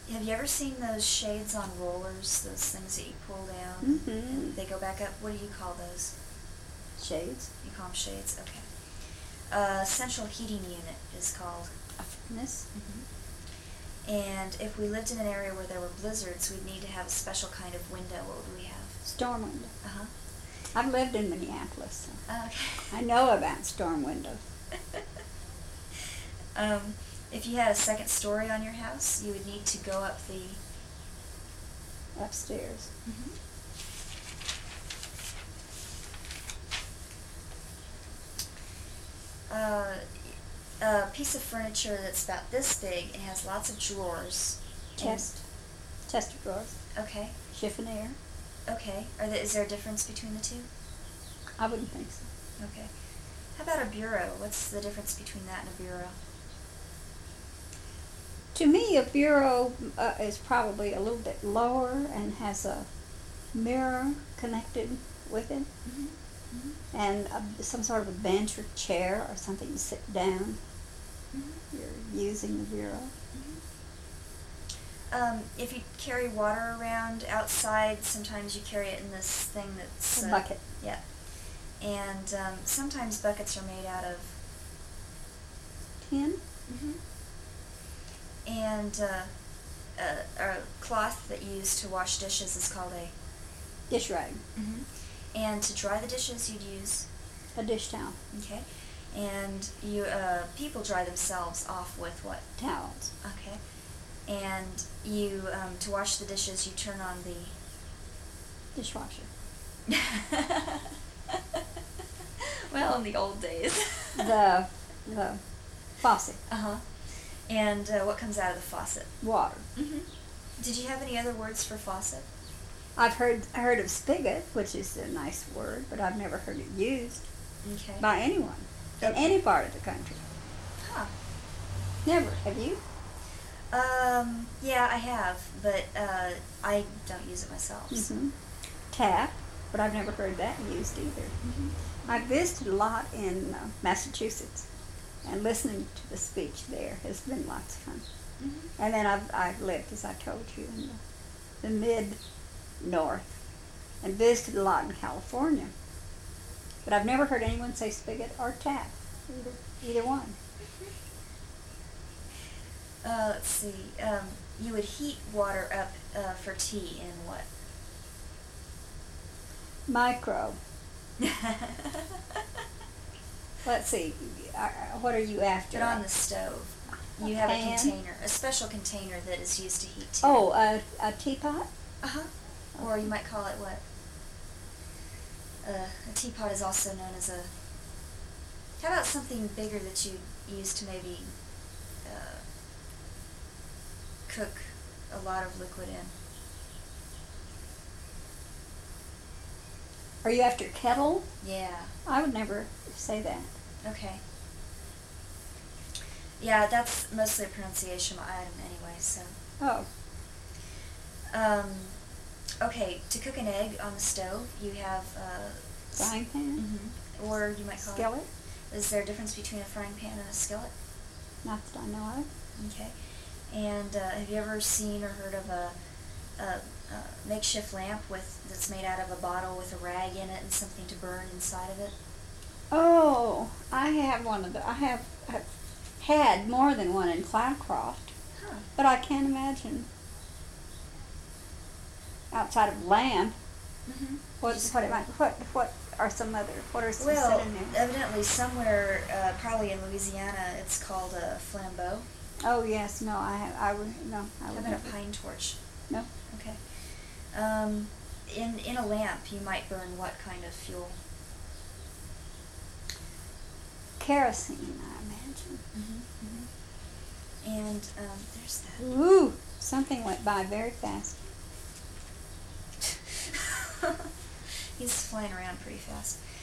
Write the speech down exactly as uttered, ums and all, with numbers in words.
have you ever seen those shades on rollers? Those things that you pull down Mm-hmm. and they go back up. What do you call those? Shades. You call them shades. Okay. Uh, central heating unit is called. A furnace. Mm-hmm. And if we lived in an area where there were blizzards, we'd need to have a special kind of window. What would we have? Storm window. Uh huh. I've lived in Minneapolis, so Okay. I know about storm windows. um, if you had a second story on your house, you would need to go up the. Upstairs. Mm-hmm. Uh, a piece of furniture that's about this big and has lots of drawers. Chest. Chest of drawers. Okay. Chiffonier. Okay. Are there, is there a difference between the two? I wouldn't think so. Okay. How about a bureau? What's the difference between that and a bureau? To me, a bureau uh, is probably a little bit lower and has a mirror connected with it, Mm-hmm. Mm-hmm. and a, some sort of a bench or chair or something to sit down. Mm-hmm. You're using the bureau. Um, if you carry water around outside, sometimes you carry it in this thing that's... A uh, bucket. Yeah. And um, sometimes buckets are made out of... Tin. Mm-hmm. And uh, a, a cloth that you use to wash dishes is called a... Dish rag. Mm-hmm. And to dry the dishes, you'd use... A dish towel. Okay. And you uh, people dry themselves off with what? Towels. Okay. And you, um, to wash the dishes, you turn on the... Dishwasher. Well, in the old days. the the faucet. Uh-huh. And uh, what comes out of the faucet? Water. Mm-hmm. Did you have any other words for faucet? I've heard heard of spigot, which is a nice word, but I've never heard it used Okay. by anyone in Okay. any part of the country. Huh. Never. Have you? Um, yeah, I have, but uh, I don't use it myself. So. Mm-hmm. Tap, but I've never heard that used either. Mm-hmm. I've visited a lot in uh, Massachusetts, and listening to the speech there has been lots of fun. Mm-hmm. And then I've, I've lived, as I told you, in the, the mid-north, and visited a lot in California. But I've never heard anyone say spigot or tap, either, either one. Uh, let's see. Um, you would heat water up uh, for tea in what? Micro. Let's see. Uh, what are you after? But on the stove. You A have pan? a container, a special container that is used to heat tea. Oh, a, a teapot? Uh-huh. Or you might call it what? Uh, a teapot is also known as a... How about something bigger that you use to maybe uh, cook a lot of liquid in? Are you after kettle? Yeah. I would never say that. Okay. Yeah, that's mostly a pronunciation item anyway, so... Oh, Um, okay, to cook an egg on the stove, you have... Uh, frying pan? Mm-hmm. Or you might call Skillet? it... Is there a difference between a frying pan and a skillet? Not that I know of. Okay. And uh, have you ever seen or heard of a, a, a makeshift lamp with that's made out of a bottle with a rag in it and something to burn inside of it? Oh, I have one of the. I have, have had more than one in Cloudcroft, Huh. but I can't imagine outside of lamp. Mm-hmm. What what it might, what what are some other what are some Well, synonyms? evidently somewhere, uh, probably in Louisiana, it's called a flambeau. Oh yes, no, I have, I would no, I How would about never. a pine torch? No, Okay. Um, in in a lamp, you might burn what kind of fuel? kerosene, I imagine. Mm-hmm. Mm-hmm. And um, there's that. Ooh, something went by very fast. He's flying around pretty fast.